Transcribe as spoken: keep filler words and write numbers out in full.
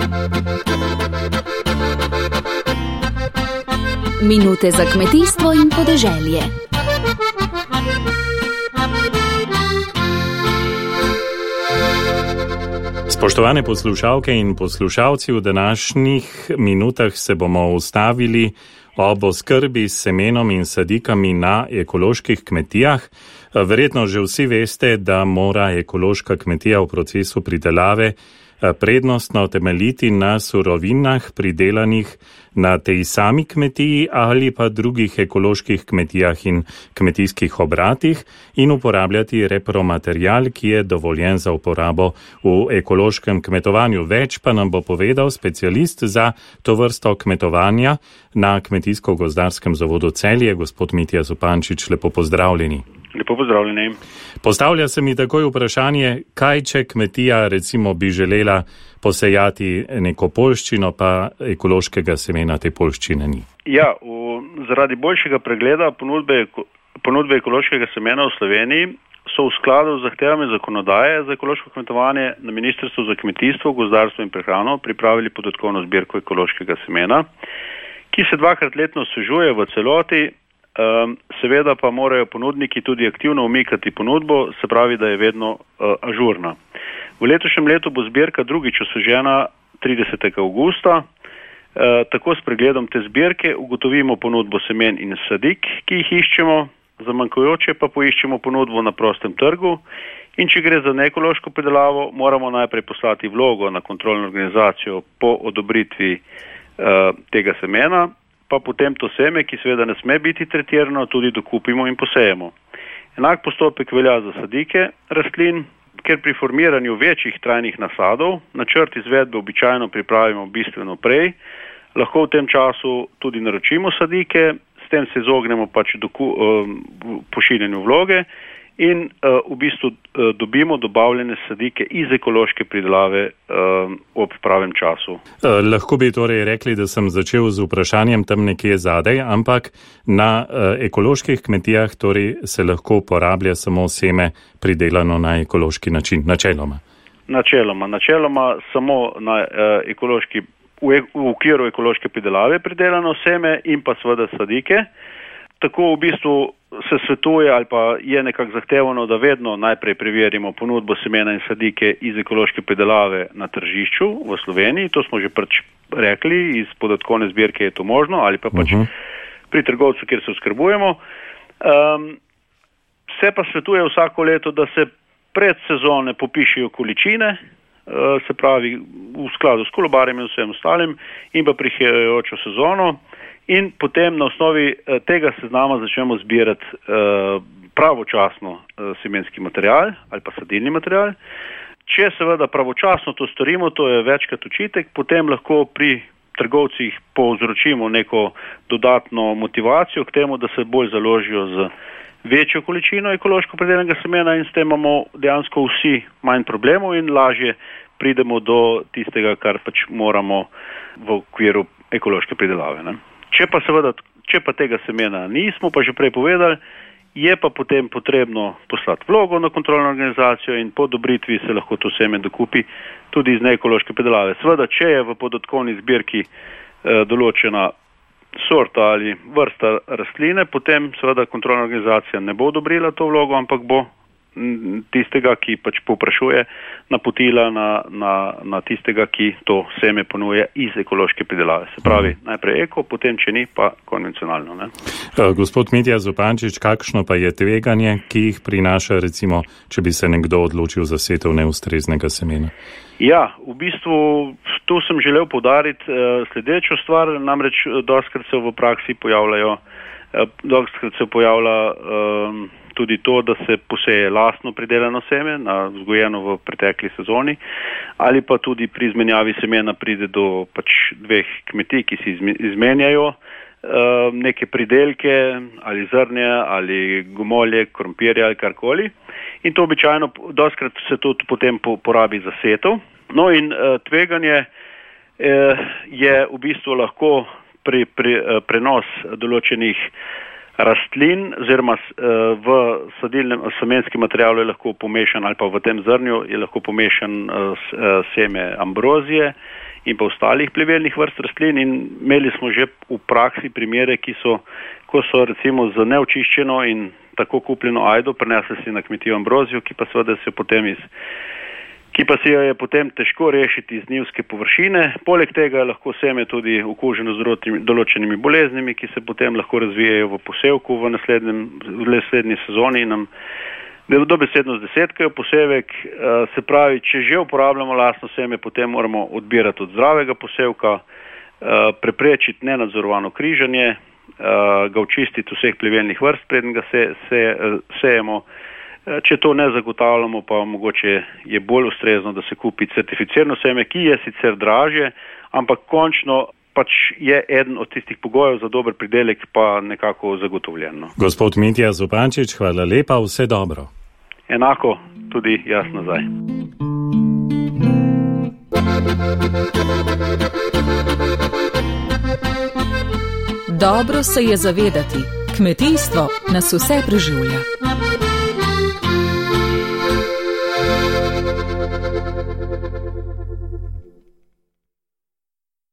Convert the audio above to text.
Minute za kmetijstvo in podeželje. Spoštovane poslušalke in poslušalci, v današnjih minutah se bomo ustavili ob oskrbi s semenom in sadikami na ekoloških kmetijah. Verjetno že vsi veste, da mora ekološka kmetija v procesu pridelave prednostno temeljiti na surovinah pridelanih na tej sami kmetiji ali pa drugih ekoloških kmetijah in kmetijskih obratih in uporabljati repromaterial, ki je dovoljen za uporabo v ekološkem kmetovanju. Več pa nam bo povedal specialist za to vrsto kmetovanja na Kmetijsko-gozdarskem zavodu Celje, gospod Mitja Zupančič. Lepo pozdravljeni. Lepo pozdravljeni. Postavlja se mi takoj vprašanje, kaj če kmetija recimo bi želela posejati neko poljščino, pa ekološkega semena te poljščine ni. Ja, v, zaradi boljšega pregleda ponudbe, ponudbe ekološkega semena v Sloveniji so v skladu z zahtevami zakonodaje za ekološko kmetovanje na Ministrstvu za kmetijstvo, gozdarstvo in prehrano pripravili podatkovno zbirko ekološkega semena, ki se dvakrat letno osvežuje v celoti. Seveda pa morajo ponudniki tudi aktivno umikati ponudbo, se pravi, da je vedno uh, ažurna. V letošnjem letu bo zbirka drugič osvežena tridesetega avgusta. Uh, tako s pregledom te zbirke ugotovimo ponudbo semen in sadik, ki jih iščemo, za manjkajoče pa poiščemo ponudbo na prostem trgu. In če gre za neekološko pridelavo, moramo najprej poslati vlogo na kontrolno organizacijo po odobritvi uh, tega semena, pa potem to seme, ki seveda ne sme biti tretirano, tudi dokupimo in posejemo. Enak postopek velja za sadike rastlin, ker pri formiranju večjih trajnih nasadov načrt izvedbe običajno pripravimo bistveno prej, lahko v tem času tudi naročimo sadike, s tem se izognemo pač doku, um, pošiljanju vloge in uh, v bistvu uh, dobimo dobavljene sadike iz ekološke pridelave uh, ob pravem času. Uh, lahko bi torej rekli, da sem začel z vprašanjem tam nekje zadaj, ampak na uh, ekoloških kmetijah torej se lahko uporablja samo seme pridelano na ekološki način, načeloma. Načeloma, načeloma samo na uh, ekološki, v, v okviru ekološke pridelave pridelano seme in pa seveda sadike. Tako v bistvu se svetuje ali pa je nekako zahtevano, da vedno najprej preverimo ponudbo semena in sadike iz ekološke pridelave na tržišču v Sloveniji. To smo že pač rekli, iz podatkovne zbirke je to možno ali pa pač uh-huh. pri trgovcu, kjer se oskrbujemo. Um, se pa svetuje vsako leto, da se pred sezone popišijo količine, uh, se pravi v skladu s kolobarjem in vsem ostalim in pa prihajajočo sezono. In potem na osnovi tega seznama začnemo zbirati uh, pravočasno uh, semenski material ali pa sadilni material. Če seveda pravočasno to storimo, to je večkrat očitek, potem lahko pri trgovcih povzročimo neko dodatno motivacijo k temu, da se bolj založijo z večjo količino ekološko pridelanega semena in s tem imamo dejansko vsi manj problemov in lažje pridemo do tistega, kar pač moramo v okviru ekološke pridelave, ne? Če pa seveda, če pa tega semena nismo, pa že prej povedali, je pa potem potrebno poslati vlogo na kontrolno organizacijo in po odobritvi se lahko to seme dokupi tudi iz neekološke pridelave. Seveda, če je v podatkovni zbirki eh, določena sorta ali vrsta rastline, potem seveda kontrolna organizacija ne bo odobrila to vlogo, ampak bo tistega, ki pač povprašuje, napotila na, na, na tistega, ki to seme ponuje iz ekološke pridelave. Se pravi, najprej eko, potem, če ni, pa konvencionalno. Ne? Gospod Mitja Zupančič, kakšno pa je tveganje, ki jih prinaša, recimo, če bi se nekdo odločil za setev neustreznega semena? Ja, v bistvu tu sem želel poudariti uh, sledečo stvar, namreč dostakrat se v praksi pojavljajo, uh, dostakrat se pojavlja uh, tudi to, da se poseje lastno pridelano seme, na, vzgojeno v pretekli sezoni, ali pa tudi pri izmenjavi semena pride do pač dveh kmetij, ki si izmenjajo uh, neke pridelke, ali zrnje, ali gomolje, krompirje ali karkoli. In to običajno, dostakrat se to potem porabi za setev. No in uh, tveganje uh, je v bistvu lahko pri, pri uh, prenos določenih rastlin, oziroma v sadilnem semenskem materialu je lahko pomešan ali pa v tem zrnju je lahko pomešan seme ambrozije in pa ostalih plevelnih vrst rastlin in imeli smo že v praksi primere, ki so, ko so recimo z neočiščeno in tako kupljeno ajdo prinesli si na kmetijo ambrozijo, ki pa seveda se potem iz ki pa si jo je potem težko rešiti iz njivske površine. Poleg tega je lahko seme tudi okuženo z določenimi boleznimi, ki se potem lahko razvijajo v posevku v naslednjem, v naslednji sezoni in nam dobesedno zdesetkajo posevek. Se pravi, če že uporabljamo lastno seme, potem moramo odbirati od zdravega posevka, preprečiti nenadzorovano križanje, ga očistiti vseh plevelnih vrst, preden ga se, se, sejemo. Če to ne zagotavljamo, pa mogoče je bolj ustrezno, da se kupi certificirano seme, ki je sicer dražje, ampak končno pač je eden od tistih pogojev za dober pridelek pa nekako zagotovljeno. Gospod Mitja Zupančič, hvala lepa, vse dobro. Enako tudi jaz nazaj. Dobro se je zavedati, kmetijstvo nas vse preživlja.